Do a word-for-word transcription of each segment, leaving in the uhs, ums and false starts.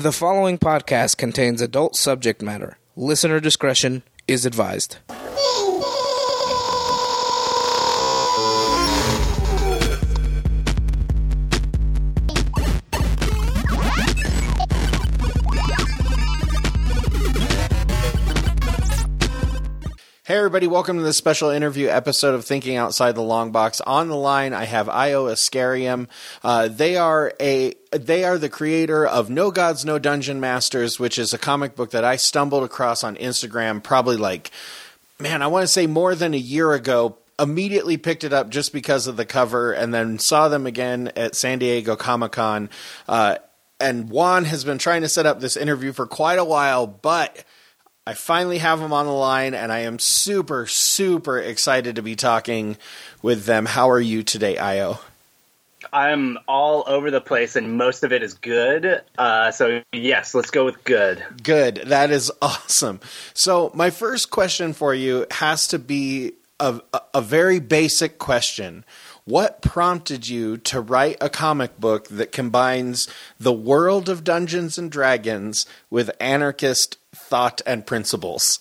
The following podcast contains adult subject matter. Listener discretion is advised. Hey everybody, welcome to this special interview episode of Thinking Outside the Long Box. On the line, I have Io Ascarium. Uh, they are a they are the creator of No Gods, No Dungeon Masters, which is a comic book that I stumbled across on Instagram probably like, man, I want to say more than a year ago. Immediately picked it up just because of the cover, and then saw them again at San Diego Comic-Con. Uh, and Juan has been trying to set up this interview for quite a while, but I finally have them on the line, and I am super, super excited to be talking with them. How are you today, Io? I'm all over the place, and most of it is good. Uh, so, yes, let's go with good. Good. That is awesome. So, my first question for you has to be a, a, a very basic question. What prompted you to write a comic book that combines the world of Dungeons and Dragons with anarchist thought and principles?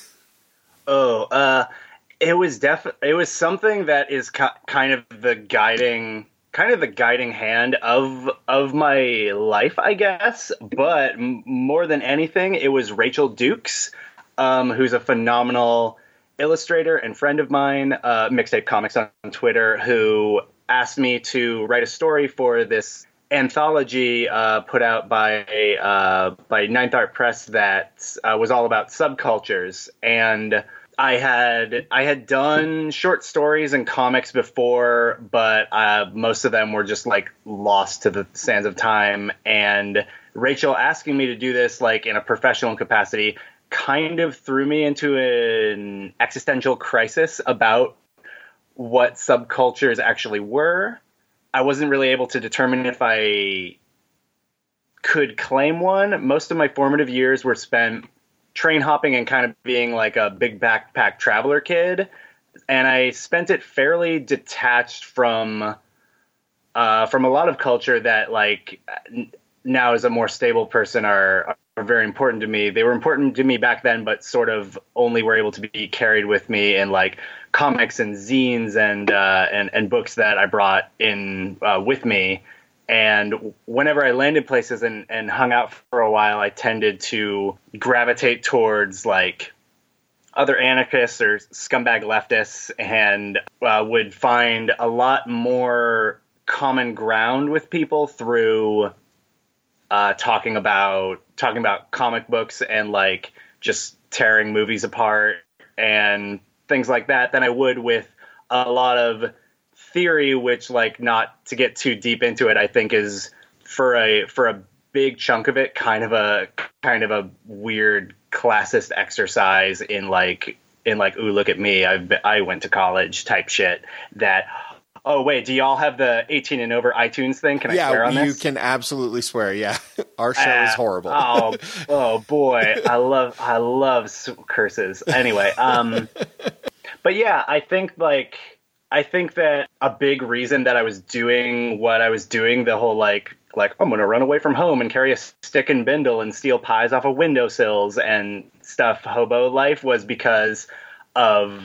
oh, uh, it was def- It was something that is ki- kind of the guiding, kind of the guiding hand of of my life, I guess. But m- more than anything, it was Rachel Dukes, um, who's a phenomenal illustrator and friend of mine, uh, Mixtape Comics on Twitter, who asked me to write a story for this anthology uh, put out by uh, by Ninth Art Press that uh, was all about subcultures. And I had I had done short stories and comics before, but uh, most of them were just like lost to the sands of time. And Rachel asking me to do this like in a professional capacity kind of threw me into an existential crisis about what subcultures actually were. I wasn't really able to determine if I could claim one. Most of my formative years were spent train hopping and kind of being like a big backpack traveler kid. And I spent it fairly detached from uh, from a lot of culture that like now as a more stable person are, are very important to me. They were important to me back then, but sort of only were able to be carried with me in like comics and zines and uh, and and books that I brought in uh, with me. And whenever I landed places and, and hung out for a while, I tended to gravitate towards like other anarchists or scumbag leftists, and uh, would find a lot more common ground with people through uh, talking about talking about comic books and like just tearing movies apart and things like that than I would with a lot of theory, which, like, not to get too deep into it, I think is for a for a big chunk of it kind of a kind of a weird classist exercise in like in like ooh, look at me, I I went to college type shit. That oh wait, do y'all have the eighteen and over iTunes thing? Can I yeah, swear on this? You can absolutely swear. Yeah, our show uh, is horrible. oh oh boy, I love I love curses. Anyway, um, but yeah, I think like. I think that a big reason that I was doing what I was doing, the whole like, like I'm going to run away from home and carry a stick and bindle and steal pies off of windowsills and stuff, hobo life, was because of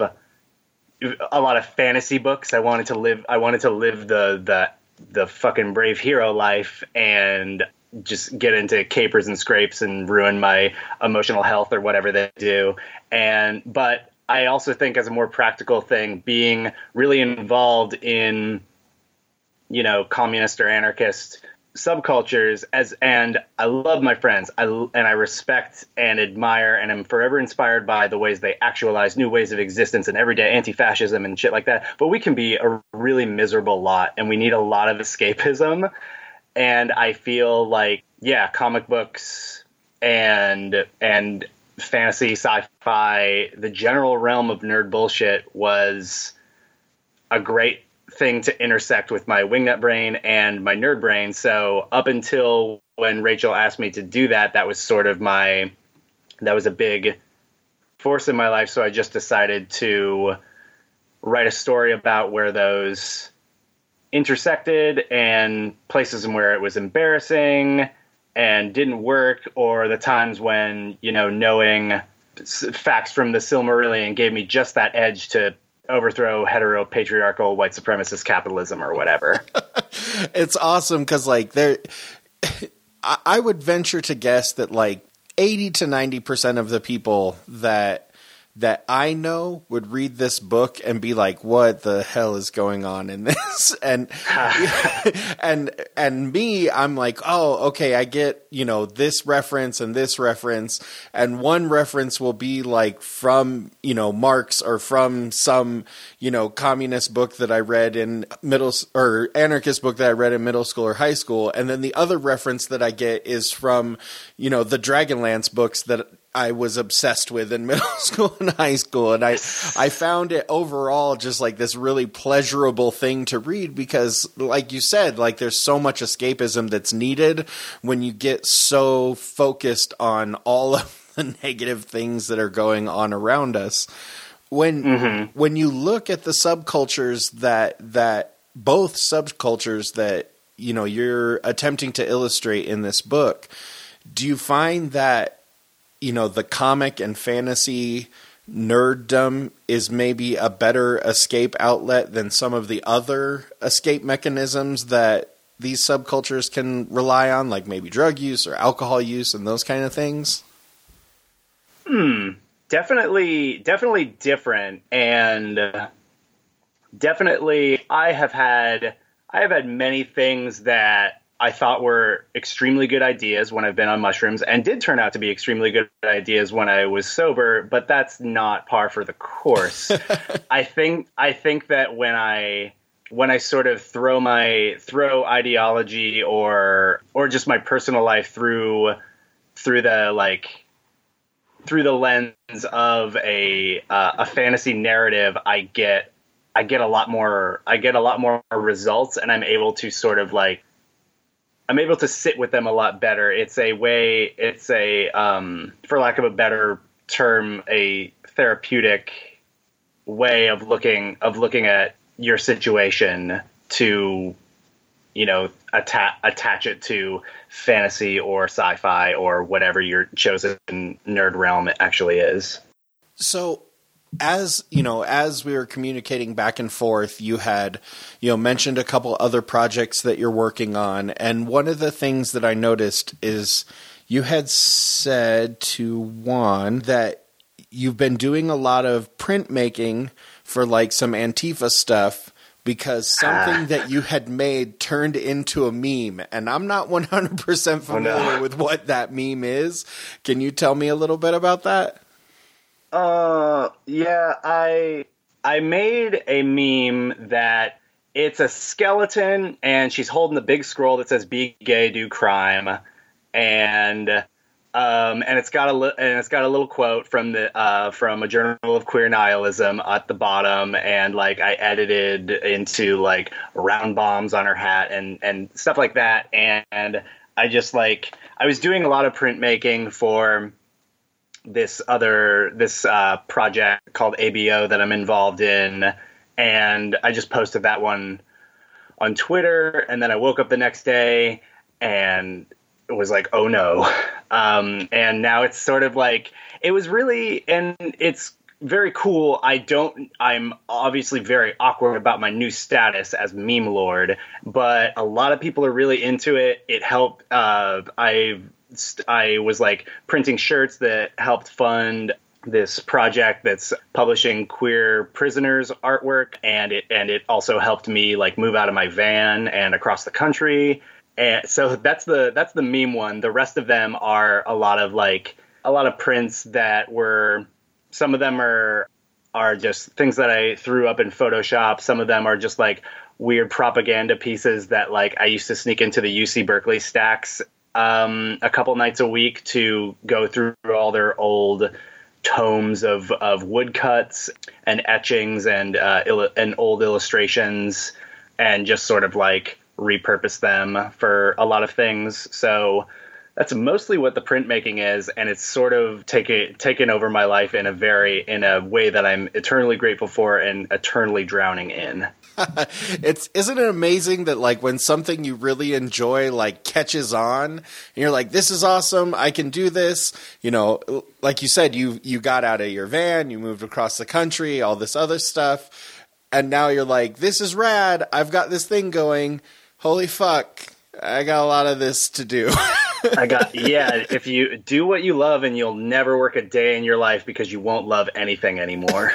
a lot of fantasy books. I wanted to live, I wanted to live the, the, the fucking brave hero life and just get into capers and scrapes and ruin my emotional health or whatever they do. And, but I also think as a more practical thing, being really involved in, you know, communist or anarchist subcultures as, and I love my friends. I, and I respect and admire and am forever inspired by the ways they actualize new ways of existence and everyday anti-fascism and shit like that. But we can be a really miserable lot and we need a lot of escapism. And I feel like, yeah, comic books and, and, fantasy, sci-fi, the general realm of nerd bullshit was a great thing to intersect with my wingnut brain and my nerd brain. So up until when Rachel asked me to do that, that was sort of my, that was a big force in my life. So I just decided to write a story about where those intersected and places where it was embarrassing and didn't work, or the times when, you know, knowing facts from the Silmarillion gave me just that edge to overthrow hetero-patriarchal white supremacist capitalism or whatever. It's awesome because, like, there, I would venture to guess that, like, eighty to ninety percent of the people that that I know would read this book and be like, what the hell is going on in this? And, and, and me, I'm like, oh, okay, I get, you know, this reference and this reference. And one reference will be like from, you know, Marx or from some, you know, communist book that I read in middle or anarchist book that I read in middle school or high school. And then the other reference that I get is from, you know, the Dragonlance books that I was obsessed with in middle school and high school. And I, I found it overall just like this really pleasurable thing to read because, like you said, like there's so much escapism that's needed when you get so focused on all of the negative things that are going on around us. When, mm-hmm. when you look at the subcultures that, that both subcultures that, you know, you're attempting to illustrate in this book, do you find that, you know, the comic and fantasy nerddom is maybe a better escape outlet than some of the other escape mechanisms that these subcultures can rely on, like maybe drug use or alcohol use and those kind of things? Hmm. Definitely, definitely different. And definitely I have had, I have had many things that I thought were extremely good ideas when I've been on mushrooms and did turn out to be extremely good ideas when I was sober, but that's not par for the course. I think, I think that when I, when I sort of throw my, throw ideology or, or just my personal life through, through the, like, through the lens of a, uh, a fantasy narrative, I get, I get a lot more, I get a lot more results, and I'm able to sort of like, I'm able to sit with them a lot better. It's a way, it's a, um, for lack of a better term, a therapeutic way of looking, of looking at your situation to, you know, atta- attach it to fantasy or sci-fi or whatever your chosen nerd realm actually is. So, as you know, as we were communicating back and forth, you had, you know, mentioned a couple other projects that you're working on. And one of the things that I noticed is you had said to Juan that you've been doing a lot of printmaking for like some Antifa stuff because something ah. that you had made turned into a meme. And I'm not one hundred percent familiar oh, no. with what that meme is. Can you tell me a little bit about that? Uh, yeah, I, I made a meme that it's a skeleton and she's holding a big scroll that says "Be gay, do crime," and um, and it's got a li- and it's got a little quote from the uh from a Journal of Queer Nihilism at the bottom, and like I edited into like round bombs on her hat and and stuff like that, and, and I just like I was doing a lot of printmaking for this other, this uh, project called A B O that I'm involved in. And I just posted that one on Twitter. And then I woke up the next day and it was like, oh no. Um, and now it's sort of like, it was really, and it's very cool. I don't, I'm obviously very awkward about my new status as meme lord, but a lot of people are really into it. It helped. Uh, I've, I was like printing shirts that helped fund this project that's publishing queer prisoners artwork. And it, and it also helped me like move out of my van and across the country. And so that's the, that's the meme one. The rest of them are a lot of like a lot of prints that were, some of them are, are just things that I threw up in Photoshop. Some of them are just like weird propaganda pieces that like I used to sneak into the U C Berkeley stacks Um, a couple nights a week to go through all their old tomes of, of woodcuts and etchings and uh, il- and old illustrations and just sort of like repurpose them for a lot of things. So that's mostly what the printmaking is, and it's sort of taken taken over my life in a very in a way that I'm eternally grateful for and eternally drowning in. It's isn't it amazing that like when something you really enjoy like catches on and you're like, this is awesome, I can do this, you know, like you said, you you got out of your van, you moved across the country, all this other stuff, and now you're like, this is rad, I've got this thing going, holy fuck, I got a lot of this to do. I got, yeah, if you do what you love and you'll never work a day in your life because you won't love anything anymore.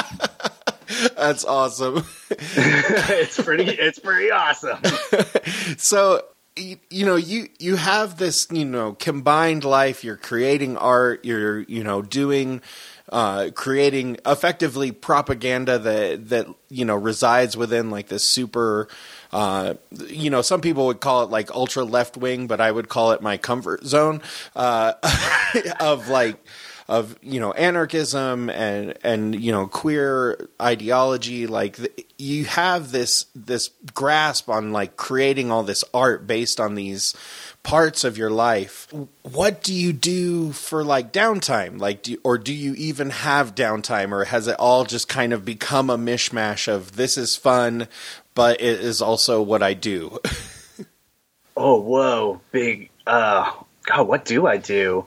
That's awesome. it's pretty, it's pretty awesome. So, you, you know, you, you have this, you know, combined life, you're creating art, you're, you know, doing, uh, creating effectively propaganda that, that, you know, resides within like this super, uh, you know, some people would call it like ultra left wing, but I would call it my comfort zone, uh, of like, of, you know, anarchism and, and, you know, queer ideology. Like the, you have this, this grasp on like creating all this art based on these parts of your life. What do you do for like downtime? Like, do, or do you even have downtime, or has it all just kind of become a mishmash of this is fun, but it is also what I do? Oh, whoa, big, uh, God, what do I do?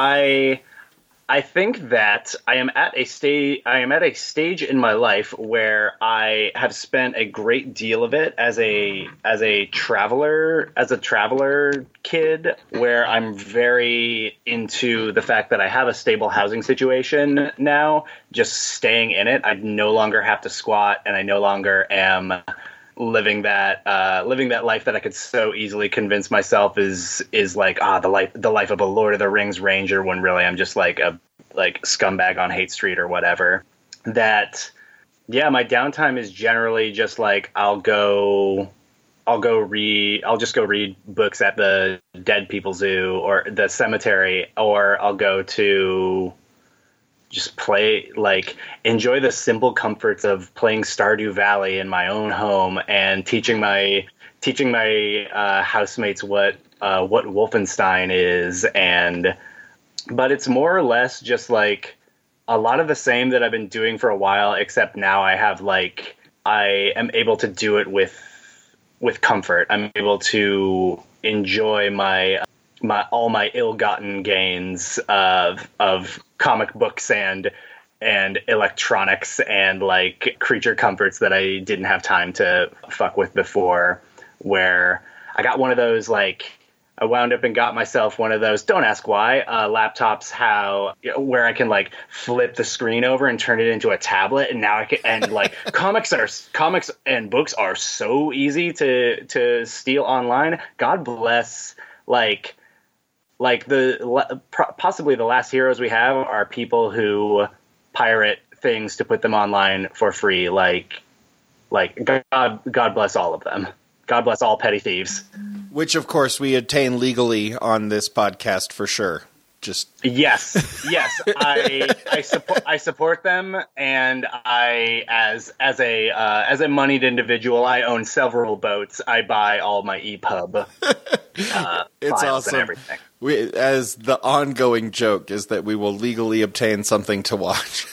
I, I think that I am at a stage. I am at a stage in my life where I have spent a great deal of it as a as a traveler, as a traveler kid, where I'm very into the fact that I have a stable housing situation now. Just staying in it, I no longer have to squat, and I no longer am living that uh, living that life that I could so easily convince myself is is like ah the life the life of a Lord of the Rings ranger, when really I'm just like a like scumbag on Hate Street or whatever. That yeah, my downtime is generally just like I'll go I'll go read I'll just go read books at the Dead People Zoo or the cemetery, or I'll go to just play, like, enjoy the simple comforts of playing Stardew Valley in my own home and teaching my teaching my uh, housemates what uh, what Wolfenstein is. And but it's more or less just like a lot of the same that I've been doing for a while, except now I have like I am able to do it with with comfort. I'm able to enjoy my my all my ill-gotten gains of of comic books and and electronics and like creature comforts that I didn't have time to fuck with before. Where I got one of those, like I wound up and got myself one of those, don't ask why, uh, laptops how where I can like flip the screen over and turn it into a tablet, and now I can and like comics are comics and books are so easy to to steal online. God bless like. Like the possibly the last heroes we have are people who pirate things to put them online for free. Like, like God, God bless all of them. God bless all petty thieves. Which, of course, we attain legally on this podcast for sure. Just yes, yes. I I support I support them, and I as as a uh, as a moneyed individual, I own several boats. I buy all my E P U B. Uh, it's files awesome. And everything. We, as the ongoing joke is that we will legally obtain something to watch.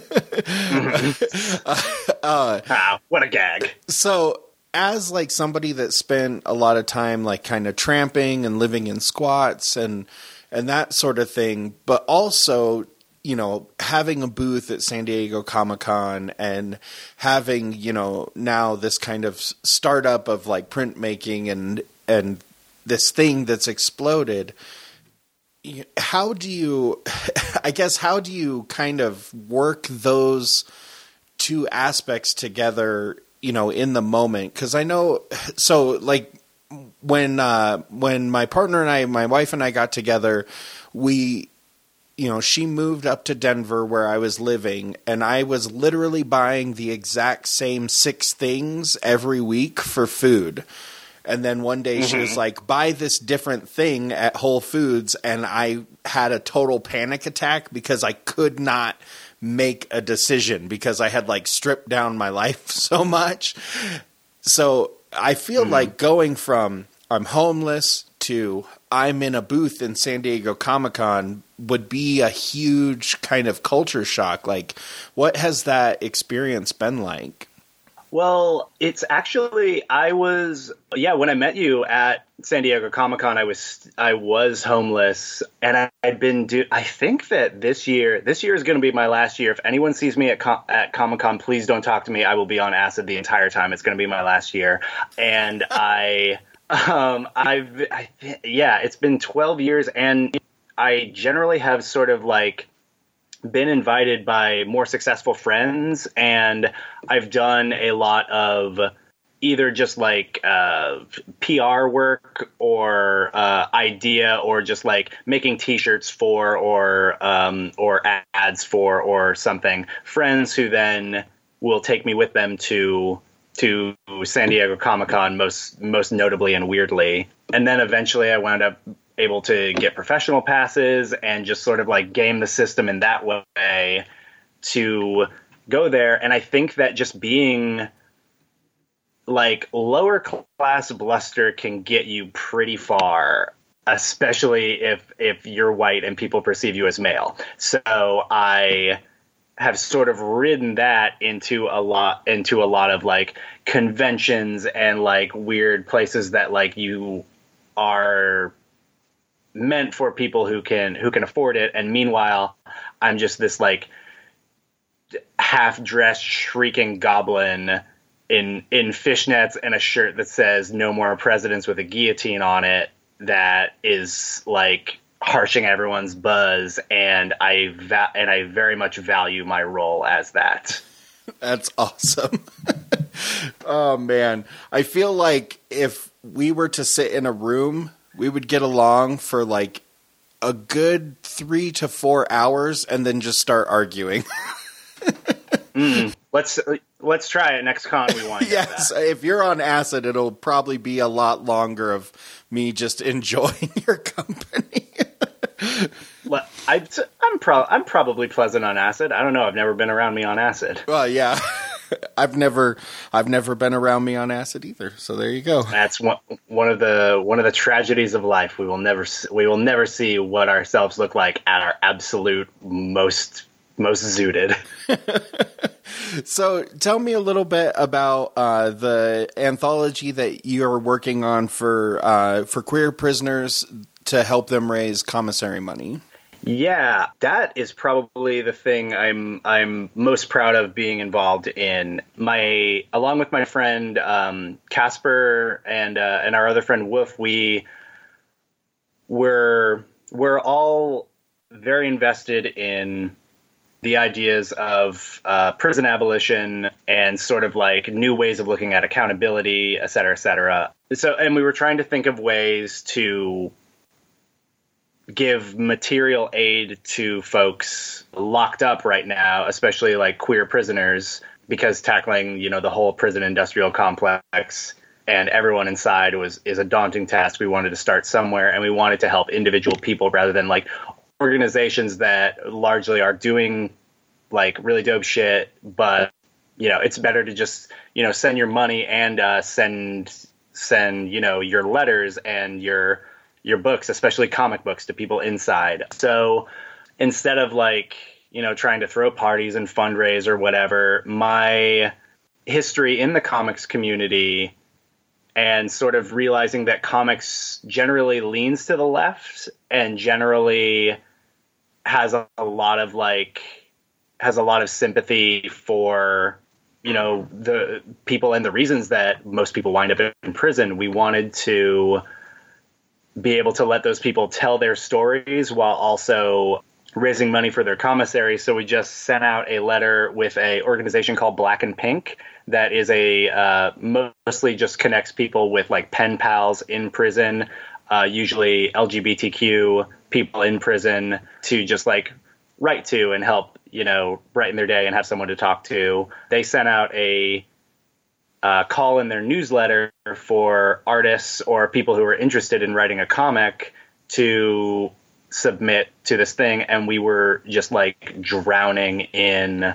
mm-hmm. uh, uh, wow, what a gag! So, as like somebody that spent a lot of time like kind of tramping and living in squats and and that sort of thing, but also, you know, having a booth at San Diego Comic-Con and having, you know, now this kind of startup of like printmaking and and this thing that's exploded. How do you, I guess, how do you kind of work those two aspects together, you know, in the moment? Because I know, so like when uh, when my partner and I, my wife and I got together, we, you know, she moved up to Denver where I was living, and I was literally buying the exact same six things every week for food. And then one day she was like, buy this different thing at Whole Foods. And I had a total panic attack because I could not make a decision because I had like stripped down my life so much. So I feel mm-hmm. like going from I'm homeless to I'm in a booth in San Diego Comic-Con would be a huge kind of culture shock. Like, what has that experience been like? Well, it's actually, I was, yeah, when I met you at San Diego Comic-Con, I was, I was homeless, and I, I'd been, do, I think that this year, this year is going to be my last year. If anyone sees me at, Com- at Comic-Con, please don't talk to me. I will be on acid the entire time. It's going to be my last year. And I, um, I've, I, yeah, it's been twelve years, and I generally have sort of like, been invited by more successful friends, and I've done a lot of either just like uh, P R work or uh, idea or just like making T-shirts for or um, or ads for or something. Friends who then will take me with them to to San Diego Comic-Con, most most notably and weirdly, and then eventually I wound up able to get professional passes and just sort of like game the system in that way to go there. And I think that just being like lower class bluster can get you pretty far, especially if, if you're white and people perceive you as male. So I have sort of ridden that into a lot, into a lot of like conventions and like weird places that like you are meant for people who can who can afford it, and meanwhile I'm just this like half-dressed shrieking goblin in in fishnets and a shirt that says "No more presidents" with a guillotine on it, that is like harshing everyone's buzz, and I va- and I very much value my role as that. That's awesome. Oh man, I feel like if we were to sit in a room, we would get along for like a good three to four hours and then just start arguing. mm, let's let's try it next con we want. Yes, if you're on acid, it'll probably be a lot longer of me just enjoying your company. Well, I, I'm pro- I'm probably pleasant on acid. I don't know. I've never been around me on acid. Well, yeah. I've never, I've never been around me on acid either. So there you go. That's one, one of the one of the tragedies of life. We will never, we will never see what ourselves look like at our absolute most, most zooted. So tell me a little bit about uh, the anthology that you're working on for uh, for queer prisoners to help them raise commissary money. Yeah, that is probably the thing I'm I'm most proud of being involved in. My along with my friend um, Casper and uh, and our other friend Wolf, we were we're all very invested in the ideas of uh, prison abolition and sort of like new ways of looking at accountability, et cetera, et cetera. So, and we were trying to think of ways to give material aid to folks locked up right now, especially like queer prisoners, because tackling, you know, the whole prison industrial complex and everyone inside was is a daunting task. We wanted to start somewhere, and we wanted to help individual people rather than like organizations that largely are doing like really dope shit. But, you know, it's better to just, you know, send your money and uh, send send, you know, your letters and your your books, especially comic books, to people inside. So instead of like, you know, trying to throw parties and fundraise or whatever, my history in the comics community and sort of realizing that comics generally leans to the left and generally has a, a lot of like, has a lot of sympathy for, you know, the people and the reasons that most people wind up in prison. We wanted to be able to let those people tell their stories while also raising money for their commissary. So we just sent out a letter with a organization called Black and Pink that is a uh, mostly just connects people with like pen pals in prison, uh, usually L G B T Q people in prison, to just like write to and help, you know, brighten their day and have someone to talk to. They sent out a Uh, call in their newsletter for artists or people who are interested in writing a comic to submit to this thing, and we were just like drowning in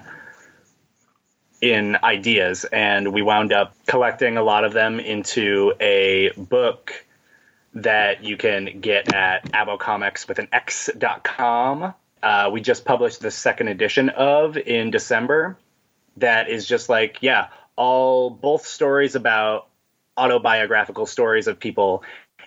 in ideas, and we wound up collecting a lot of them into a book that you can get at abocomics with an X dot com. Uh, we just published the second edition of in December. That is just like, yeah, all both stories about autobiographical stories of people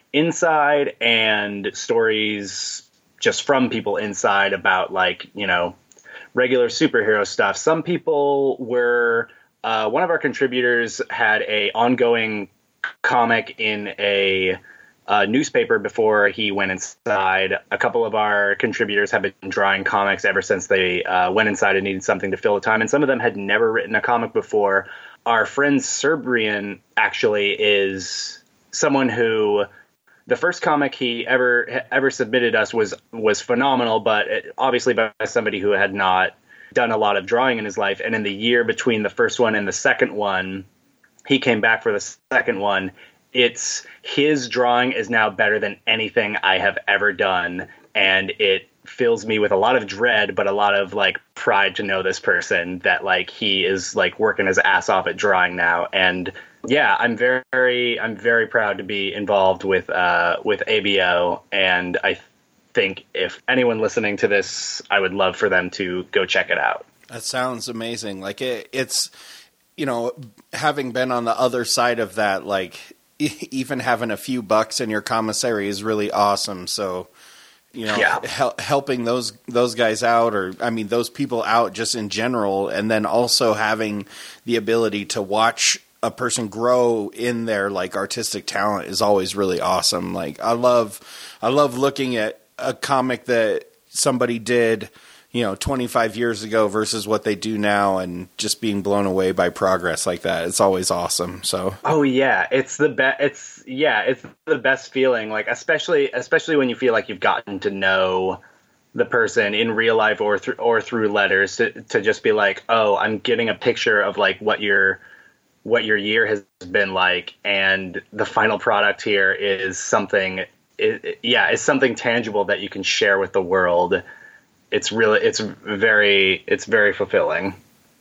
inside and stories just from people inside about, like, you know, regular superhero stuff. Some people were, uh, one of our contributors had a ongoing comic in a uh, newspaper before he went inside. A couple of our contributors have been drawing comics ever since they uh, went inside and needed something to fill the time. And some of them had never written a comic before. Our friend Serbrian actually is someone who, the first comic he ever ever submitted us was was phenomenal, but it, obviously by somebody who had not done a lot of drawing in his life. And in the year between the first one and the second one, he came back for the second one. It's his drawing is now better than anything I have ever done, and it fills me with a lot of dread, but a lot of, like, pride to know this person, that, like, he is, like, working his ass off at drawing now. And yeah, I'm very, I'm very proud to be involved with, uh, with A B O. And I think if anyone listening to this, I would love for them to go check it out. That sounds amazing. Like, it, it's, you know, having been on the other side of that, like, even having a few bucks in your commissary is really awesome. So, you know, yeah. hel- helping those those guys out, or I mean, those people out just in general, and then also having the ability to watch a person grow in their, like, artistic talent is always really awesome. Like, I love, I love looking at a comic that somebody did, you know, twenty-five years ago versus what they do now, and just being blown away by progress like that. It's always awesome. So, oh yeah, it's the best. It's yeah, it's the best feeling. Like, especially, especially when you feel like you've gotten to know the person in real life or through, or through letters, to, to just be like, oh, I'm getting a picture of, like, what your, what your year has been like. And the final product here is something, it, it, yeah, it's something tangible that you can share with the world. It's really, it's very, it's very fulfilling.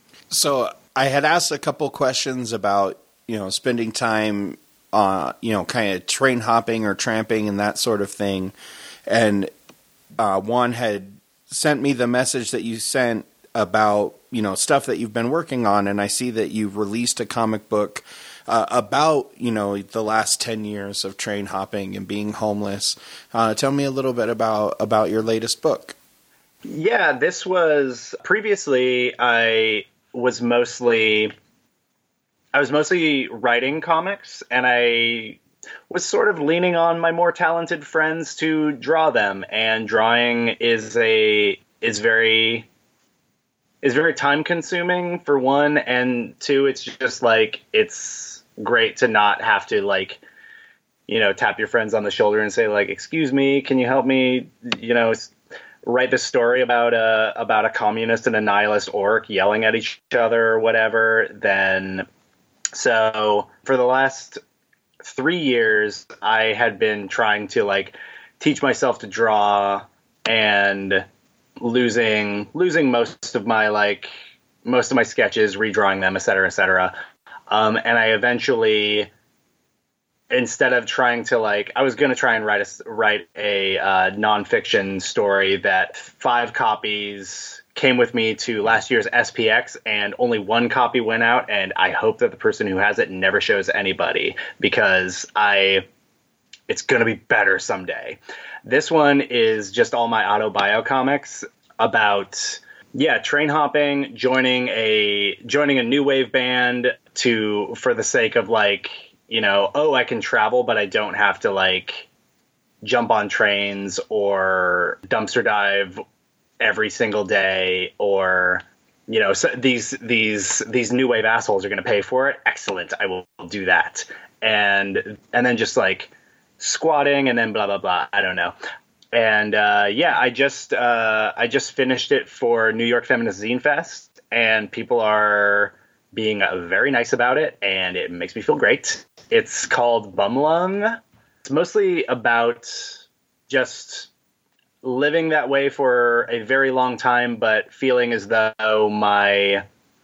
So I had asked a couple questions about, you know, spending time, uh, you know, kind of train hopping or tramping and that sort of thing. And uh, one had sent me the message that you sent about, you know, stuff that you've been working on. And I see that you've released a comic book uh, about, you know, the last ten years of train hopping and being homeless. Uh, tell me a little bit about, about your latest book. Yeah, this was previously I was mostly I was mostly writing comics, and I was sort of leaning on my more talented friends to draw them. And drawing is a is very is very time consuming, for one, and two, it's just like, it's great to not have to, like, you know, tap your friends on the shoulder and say, like, excuse me, can you help me, you know, write this story about a about a communist and a nihilist orc yelling at each other or whatever. Then, so for the last three years, I had been trying to, like, teach myself to draw, and losing losing most of my like most of my sketches, redrawing them, et cetera, et cetera. Um, and I eventually, instead of trying to, like, I was going to try and write a, write a uh, nonfiction story that five copies came with me to last year's S P X, and only one copy went out, and I hope that the person who has it never shows anybody, because I, it's going to be better someday. This one is just all my autobio comics about, yeah, train hopping, joining a joining a new wave band to for the sake of, like, you know, oh, I can travel, but I don't have to, like, jump on trains or dumpster dive every single day, or, you know, so these these these new wave assholes are going to pay for it. Excellent, I will do that. And and then just, like, squatting and then blah blah blah. I don't know. And uh, yeah, I just uh, I just finished it for New York Feminist Zine Fest, and people are being uh, very nice about it, and it makes me feel great. It's called Bumlung. It's mostly about just living that way for a very long time, but feeling as though my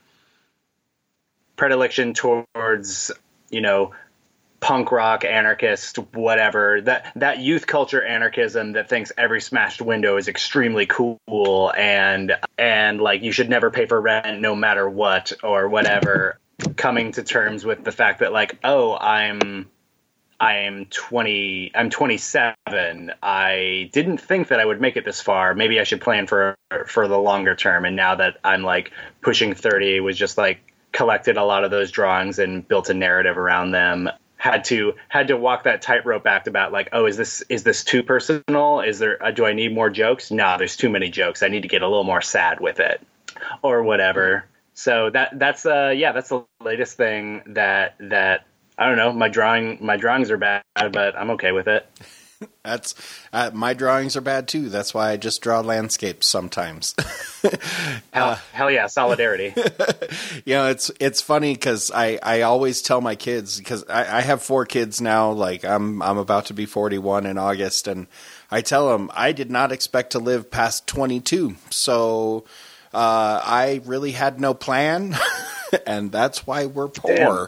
predilection towards, you know, punk rock, anarchist, whatever, that that youth culture anarchism that thinks every smashed window is extremely cool, and and like you should never pay for rent no matter what or whatever. coming to terms with the fact that like, oh, I'm I'm twenty I'm twenty-seven. I didn't think that I would make it this far. Maybe I should plan for for the longer term. And now that I'm like pushing thirty, was just like collected a lot of those drawings and built a narrative around them. Had to had to walk that tightrope act about like, oh, is this is this too personal? Is there uh, do I need more jokes? No, there's too many jokes. I need to get a little more sad with it, or whatever. So that that's uh yeah that's the latest thing that that I don't know. My drawing my drawings are bad, but I'm okay with it. That's uh, my drawings are bad too. That's why I just draw landscapes sometimes. hell, uh, hell yeah, solidarity. You know, it's it's funny because I, I always tell my kids, because I, I have four kids now. Like I'm I'm about to be forty-one in August, and I tell them I did not expect to live past twenty-two. So uh, I really had no plan, and that's why we're poor.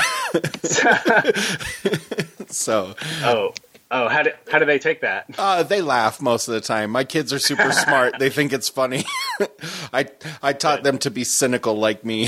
So oh. Oh, how do how do they take that? Uh, they laugh most of the time. My kids are super smart. They think it's funny. I I taught them to be cynical like me.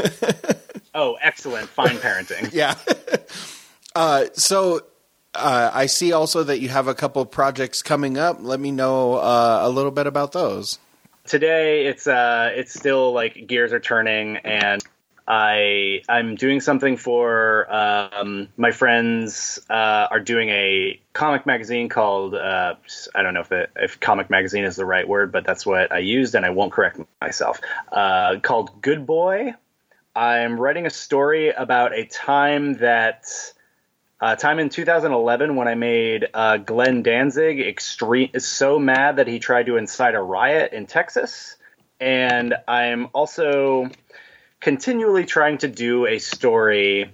Oh, excellent. Fine parenting. Yeah. Uh, so uh, I see also that you have a couple projects coming up. Let me know uh, a little bit about those. Today, it's uh, it's still like gears are turning, and I I'm doing something for um, my friends uh, are doing a comic magazine called uh, I don't know if it, if comic magazine is the right word, but that's what I used, and I won't correct myself. Uh, called Good Boy. I'm writing a story about a time that uh, time in two thousand eleven when I made uh, Glenn Danzig extreme so mad that he tried to incite a riot in Texas, and I'm also continually trying to do a story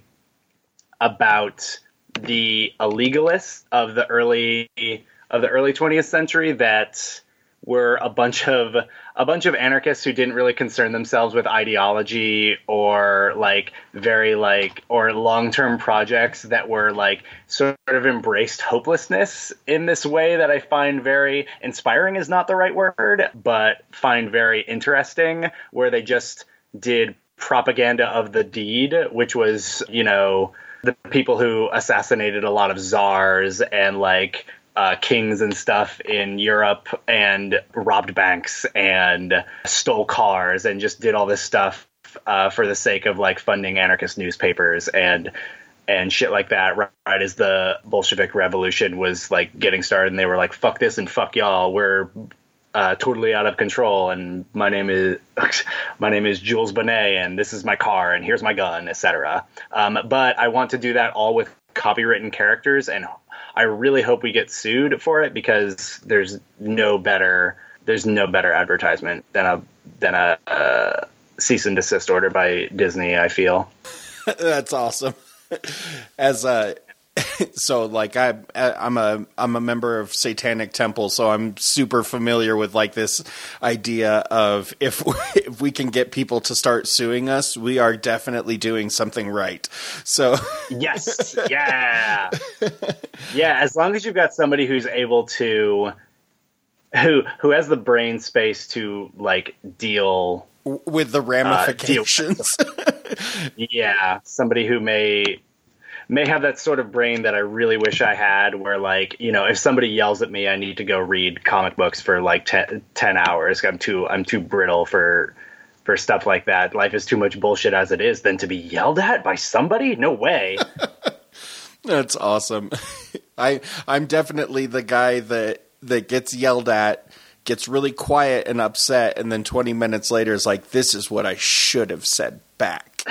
about the illegalists of the early of the early twentieth century that were a bunch of a bunch of anarchists who didn't really concern themselves with ideology or like very like or long-term projects that were like sort of embraced hopelessness in this way that I find very inspiring is not the right word, but find very interesting, where they just did propaganda of the deed, which was, you know, the people who assassinated a lot of czars and like uh, kings and stuff in Europe and robbed banks and stole cars and just did all this stuff uh, for the sake of like funding anarchist newspapers and and shit like that, right, right as the Bolshevik Revolution was like getting started, and they were like, fuck this and fuck y'all, we're Uh, totally out of control, and my name is my name is Jules Bonnet, and this is my car, and here's my gun, et cetera. Um, but I want to do that all with copywritten characters, and I really hope we get sued for it, because there's no better there's no better advertisement than a than a uh, cease and desist order by Disney, I feel. That's awesome. As a So, like, I, I'm a I'm a member of Satanic Temple, so I'm super familiar with like this idea of if we, if we can get people to start suing us, we are definitely doing something right. So, yes, yeah, yeah. As long as you've got somebody who's able to, who who has the brain space to like deal with the ramifications. Uh, deal yeah, somebody who may. may have that sort of brain that I really wish I had, where like, you know, if somebody yells at me, I need to go read comic books for like ten, ten hours. I'm too, I'm too brittle for, for stuff like that. Life is too much bullshit as it is than to be yelled at by somebody. No way. That's awesome. I, I'm definitely the guy that, that gets yelled at, gets really quiet and upset, and then twenty minutes later is like, this is what I should have said back.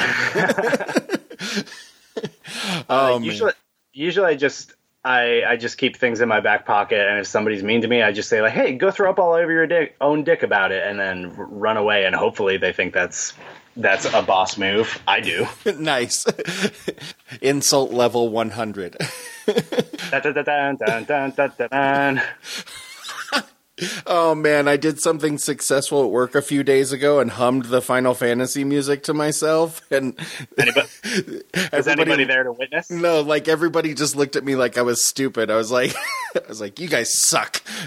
Uh, oh, usually, usually I just I, I just keep things in my back pocket, and if somebody's mean to me, I just say like, "Hey, go throw up all over your dick, own dick about it," and then r- run away. And hopefully, they think that's that's a boss move. I do. Nice. Insult level one hundred. dun, dun, dun, dun, dun, dun, dun, dun. Oh man, I did something successful at work a few days ago and hummed the Final Fantasy music to myself. And anybody, was anybody there to witness? No, like everybody just looked at me like I was stupid. I was like, I was like, you guys suck.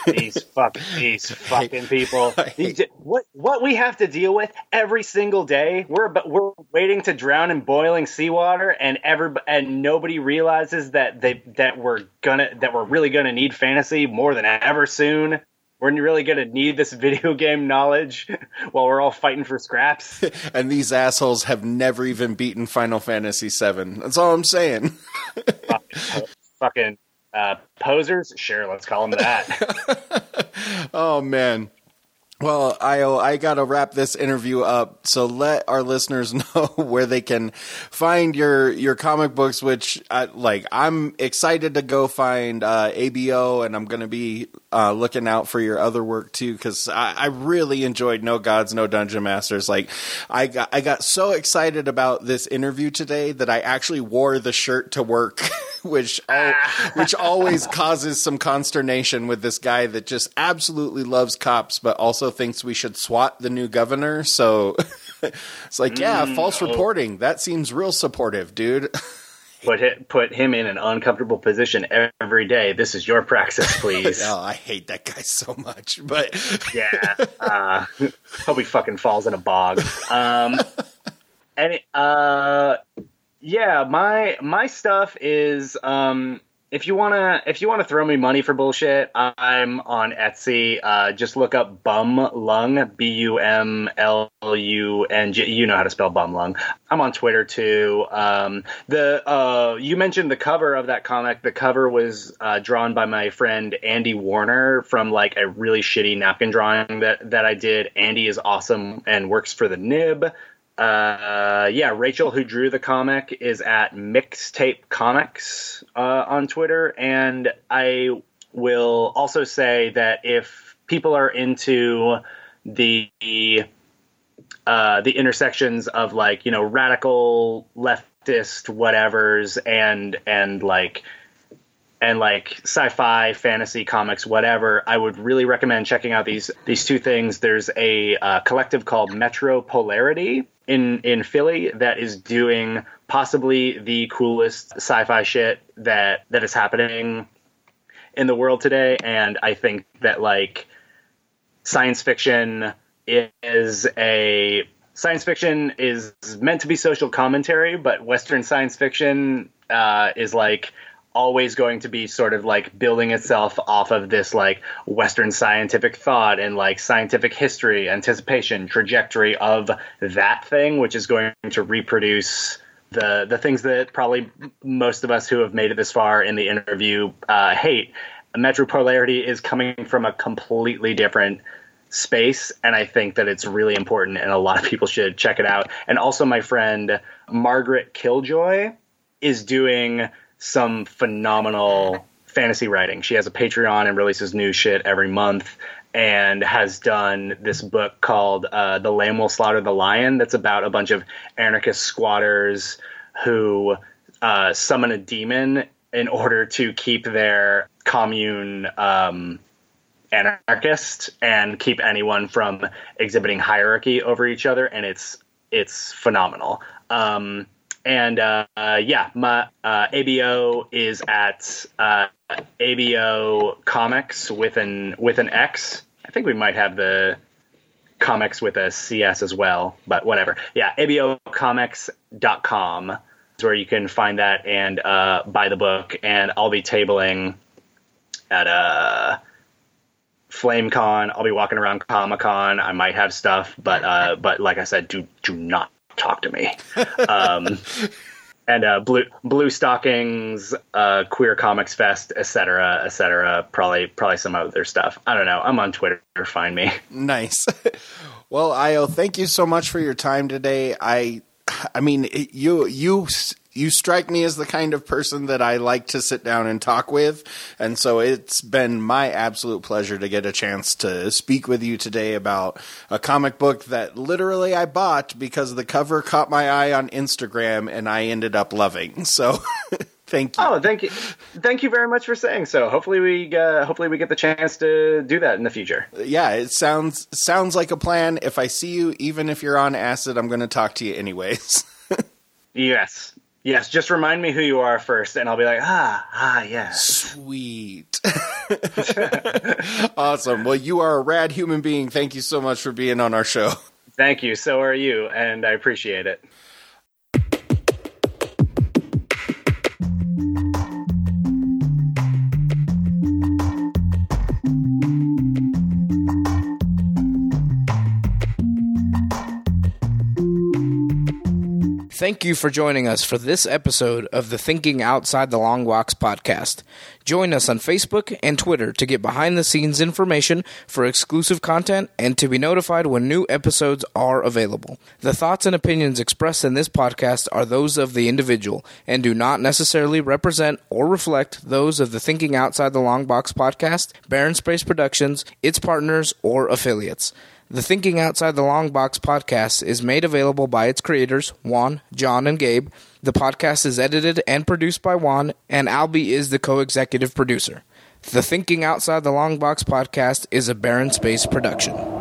These fuck these fucking people. These, what what we have to deal with every single day. We're we're waiting to drown in boiling seawater, and every and nobody realizes that they that we're gonna that we're really gonna need fantasy more than ever soon. We're really gonna need this video game knowledge while we're all fighting for scraps. And these assholes have never even beaten Final Fantasy seven. That's all I'm saying. fucking. fucking Uh, posers? Sure, let's call them that. Oh, man. Well, Io, I got to wrap this interview up, so let our listeners know where they can find your your comic books, which, I, like, I'm excited to go find uh, A B O, and I'm going to be uh, looking out for your other work, too, because I, I really enjoyed No Gods, No Dungeon Masters. Like, I got, I got so excited about this interview today that I actually wore the shirt to work, which al- which always causes some consternation with this guy that just absolutely loves cops, but also thinks we should swat the new governor. So it's like, yeah, mm, false oh. reporting. That seems real supportive, dude. Put it, put him in an uncomfortable position every day. This is your praxis, please. Oh, I hate that guy so much. But yeah, uh, hope he fucking falls in a bog. Um, and it, uh, yeah, my my stuff is. Um, If you wanna, if you wanna throw me money for bullshit, I'm on Etsy. Uh, just look up Bum Lung, B U M L U N G. You know how to spell Bum Lung. I'm on Twitter too. Um, the uh, you mentioned the cover of that comic. The cover was uh, drawn by my friend Andy Warner from like a really shitty napkin drawing that that I did. Andy is awesome and works for the Nib. Uh, yeah, Rachel, who drew the comic, is at Mixtape Comics uh, on Twitter. And I will also say that if people are into the uh, the intersections of like, you know, radical leftist whatevers and and like and like sci-fi, fantasy, comics, whatever, I would really recommend checking out these these two things. There's a uh, collective called Metro Polarity in in Philly that is doing possibly the coolest sci-fi shit that that is happening in the world today. And I think that like science fiction is a science fiction is meant to be social commentary, but Western science fiction uh, is like always going to be sort of like building itself off of this like Western scientific thought and like scientific history, anticipation, trajectory of that thing, which is going to reproduce the the things that probably most of us who have made it this far in the interview uh, hate. Metro Polarity is coming from a completely different space, and I think that it's really important and a lot of people should check it out. And also my friend Margaret Killjoy is doing some phenomenal fantasy writing. She has a Patreon and releases new shit every month and has done this book called uh, The Lamb Will Slaughter the Lion that's about a bunch of anarchist squatters who uh, summon a demon in order to keep their commune um, anarchist and keep anyone from exhibiting hierarchy over each other. And it's it's phenomenal. Um, And, uh, uh, yeah, my, uh, A B O is at, uh, A B O Comics with an, with an X. I think we might have the comics with a C S as well, but whatever. Yeah. A B O comics dot com is where you can find that and, uh, buy the book. And I'll be tabling at, uh, FlameCon. I'll be walking around Comic-Con. I might have stuff, but, uh, but like I said, do, do not talk to me. Um, and uh, blue blue stockings, uh, Queer Comics Fest, et cetera, et cetera. Probably probably some other stuff. I don't know. I'm on Twitter. Find me. Nice. Well, Io, thank you so much for your time today. I, I mean, it, you you you strike me as the kind of person that I like to sit down and talk with, and so it's been my absolute pleasure to get a chance to speak with you today about a comic book that literally I bought because the cover caught my eye on Instagram and I ended up loving. So thank you. Oh, thank you. Thank you very much for saying so. Hopefully we uh, hopefully we get the chance to do that in the future. Yeah, it sounds sounds like a plan. If I see you, even if you're on acid, I'm going to talk to you anyways. Yes. Yes, just remind me who you are first, and I'll be like, ah, ah, yes. Sweet. Awesome. Well, you are a rad human being. Thank you so much for being on our show. Thank you. So are you, and I appreciate it. Thank you for joining us for this episode of the Thinking Outside the Long Box podcast. Join us on Facebook and Twitter to get behind-the-scenes information for exclusive content and to be notified when new episodes are available. The thoughts and opinions expressed in this podcast are those of the individual and do not necessarily represent or reflect those of the Thinking Outside the Long Box podcast, Barren Space Productions, its partners, or affiliates. The Thinking Outside the Long Box podcast is made available by its creators, Juan, John, and Gabe. The podcast is edited and produced by Juan, and Albie is the co-executive producer. The Thinking Outside the Long Box podcast is a Barren Space production.